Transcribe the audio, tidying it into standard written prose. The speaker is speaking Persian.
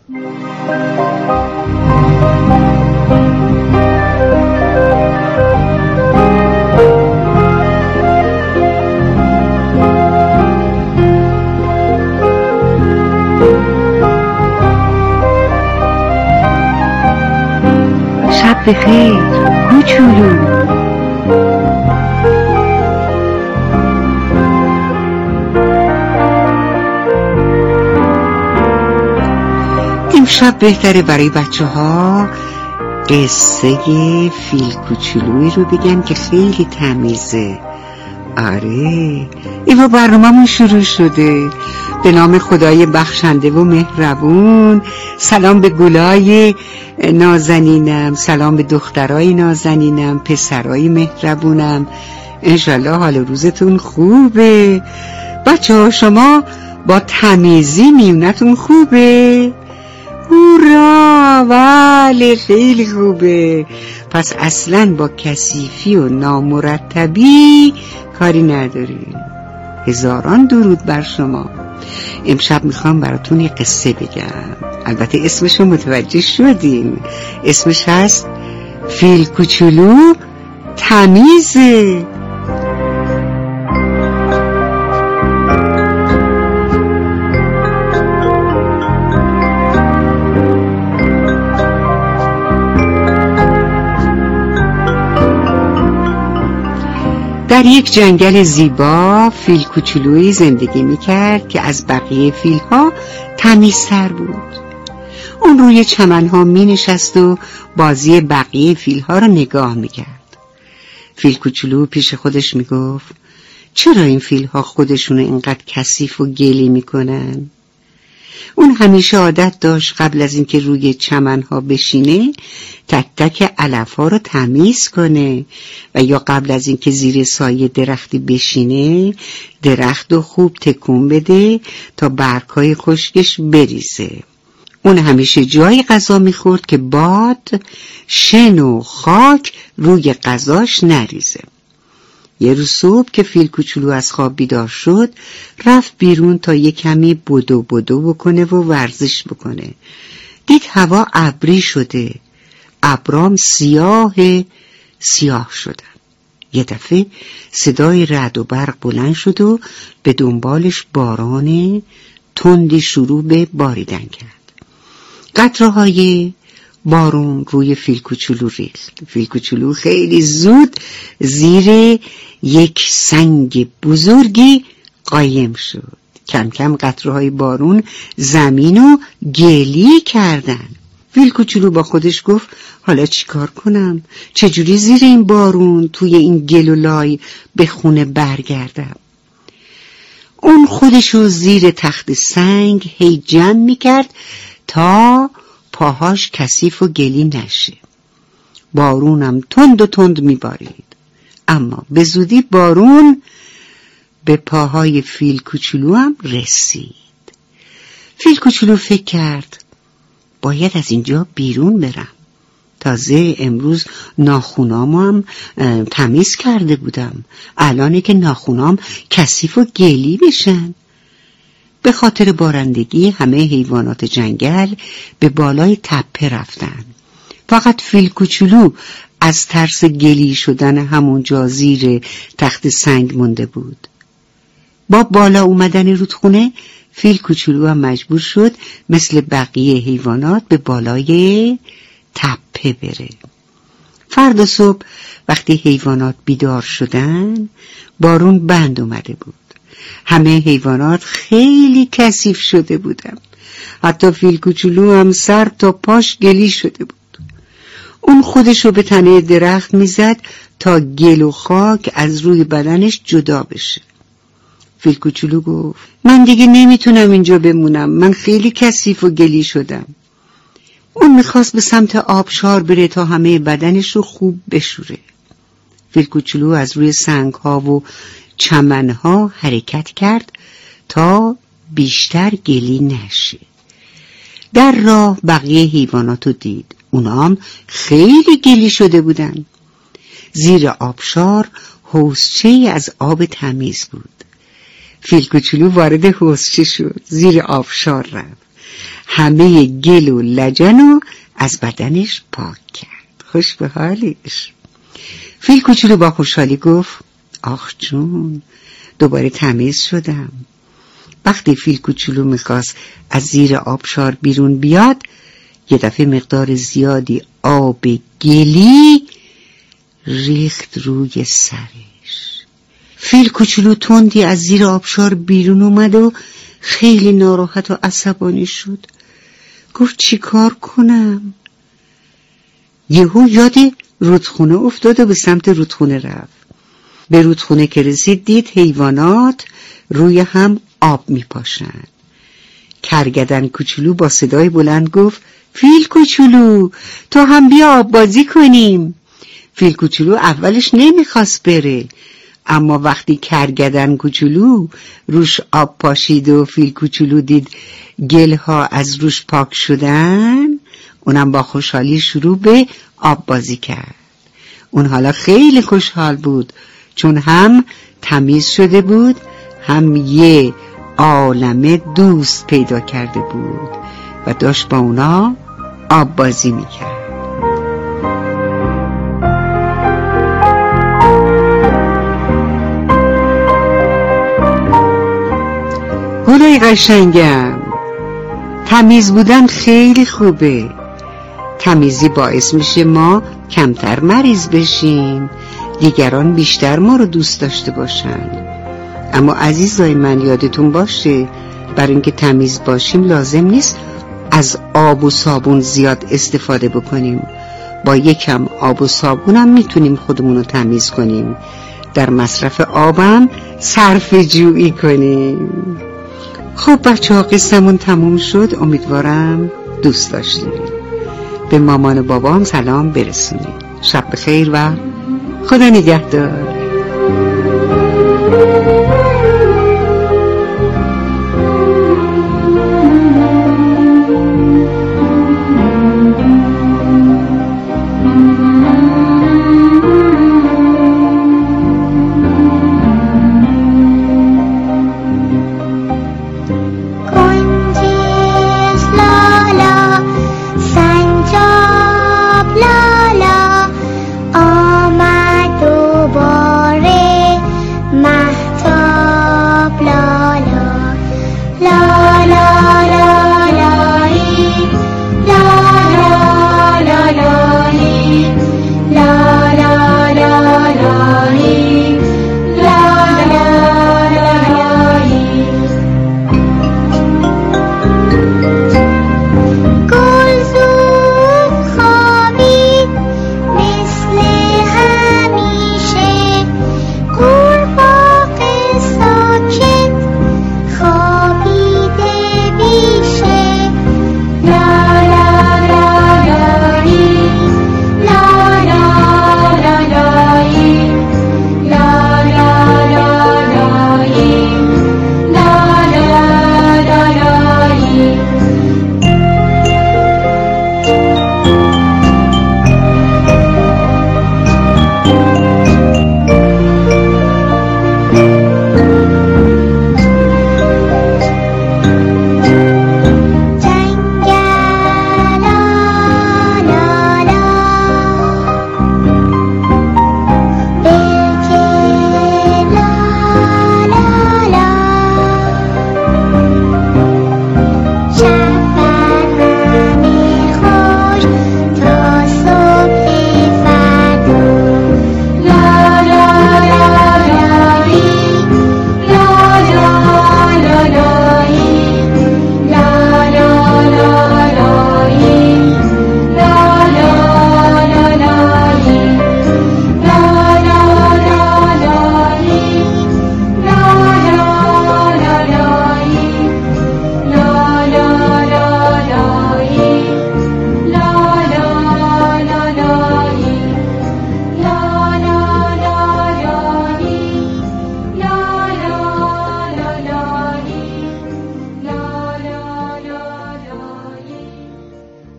شب بخیر کوچولو. امشب بهتره برای بچه ها قصه فیل کوچولویی رو بگم که خیلی تمیزه. آره ایوا برنامه‌مون شروع شده. به نام خدای بخشنده و مهربون. سلام به گلای نازنینم، سلام به دخترای نازنینم، پسرای مهربونم. انشالله حال روزتون خوبه. بچه ها شما با تمیزی میونتون خوبه؟ هورا، بله خیلی خوبه. پس اصلاً با کثیفی و نامرتبی کاری نداریم. هزاران درود بر شما. امشب میخوام براتون یه قصه بگم. البته اسمشو متوجه شدین، اسمش هست فیل کوچولو تمیزه. در یک جنگل زیبا فیل کوچولویی زندگی میکرد که از بقیه فیلها تمیزتر بود. اون روی چمنها مینشست و بازی بقیه فیلها رو نگاه میکرد. فیل کوچولو پیش خودش میگفت چرا این فیلها خودشونو اینقدر کثیف و گلی میکنن؟ اون همیشه عادت داشت قبل از اینکه روی چمنها بشینه تک تک علفها رو تمیز کنه و یا قبل از اینکه زیر سایه درختی بشینه درخت رو خوب تکون بده تا برگ‌های خشکش بریزه. اون همیشه جای غذا میخورد که باد، شن و خاک روی غذاش نریزه. یه روز صبح که فیل کوچولو از خواب بیدار شد رفت بیرون تا یه کمی بدو بکنه و ورزش بکنه. دید هوا ابری شده، ابرام سیاه شدن. یه دفعه صدای رعد و برق بلند شد و به دنبالش باران تندی شروع به باریدن کرد. قطره‌های بارون روی فیل کوچولو ریخت. فیل کوچولو خیلی زود زیر یک سنگ بزرگی قایم شد. کم کم قطره‌های بارون زمینو گلی کردن. فیل کوچولو با خودش گفت حالا چیکار کنم؟ چجوری زیر این بارون توی این گل و لای به خونه برگردم؟ اون خودشو زیر تخت سنگ هی جمع میکرد تا پاهاش کثیف و گلی نشه. بارونم تند میبارید، اما به زودی بارون به پاهای فیل کوچولو هم رسید. فیل کوچولو فکر کرد باید از اینجا بیرون برم. تازه امروز ناخونامو هم تمیز کرده بودم، الانه که ناخونام کثیف و گلی بشن. به خاطر بارندگی همه حیوانات جنگل به بالای تپه رفتن. فقط فیل کوچولو از ترس گلی شدن همونجا زیر تخت سنگ مونده بود. با بالا اومدن رودخونه فیل کوچولو هم مجبور شد مثل بقیه حیوانات به بالای تپه بره. فردا صبح وقتی حیوانات بیدار شدن بارون بند اومده بود. همه حیوانات خیلی کثیف شده بودن. حتی فیل کوچولو هم سر تا پاش گلی شده بود. اون خودشو به تنه درخت میزد تا گل و خاک از روی بدنش جدا بشه. فیل کوچولو گفت من دیگه نمیتونم اینجا بمونم، من خیلی کثیف و گلی شدم. اون میخواست به سمت آبشار بره تا همه بدنش رو خوب بشوره. فیل کوچولو از روی سنگ‌ها و چمن‌ها حرکت کرد تا بیشتر گلی نشه. در راه بقیه حیواناتو دید. اونا هم خیلی گلی شده بودن. زیر آبشار حوضچه‌ای از آب تمیز بود. فیل کوچولو وارد حوضچه شد، زیر آبشار رفت. همه گل و لجن از بدنش پاک کرد. خوش به حالش. فیل کوچولو با خوشحالی گفت آخ جون، دوباره تمیز شدم. وقتی فیل کوچولو میخواست از زیر آبشار بیرون بیاد، یه دفعه مقدار زیادی آب گلی ریخت روی سرش. فیل کوچولو تندی از زیر آبشار بیرون اومد و خیلی ناراحت و عصبانی شد. گفت چی کار کنم؟ یهو یاد رودخونه افتاد و به سمت رودخونه رفت. به رودخونه که رسید دید حیوانات روی هم آب میپاشن. کرگدن کوچولو با صدای بلند گفت فیل کوچولو، تو هم بیا آب بازی کنیم. فیل کوچولو اولش نمیخواست بره، اما وقتی کرگدن کوچولو روش آب پاشید و فیل کوچولو دید گلها از روش پاک شدن، اونم با خوشحالی شروع به آب بازی کرد. اون حالا خیلی خوشحال بود، چون هم تمیز شده بود، هم یه عالمه دوست پیدا کرده بود و داشت با اونا آب بازی میکرد. گلای قشنگم، تمیز بودن خیلی خوبه. تمیزی باعث میشه ما کمتر مریض بشیم، دیگران بیشتر ما رو دوست داشته باشن. اما عزیزای من یادتون باشه برای اینکه تمیز باشیم لازم نیست از آب و صابون زیاد استفاده بکنیم. با یکم آب و صابونم میتونیم خودمون رو تمیز کنیم. در مصرف آبم صرفه جویی کنیم. خب بچه‌ها، قصه‌مون تموم شد. امیدوارم دوست داشتید. به مامان و بابام سلام برسونید. شب بخیر و خدا نگهدار.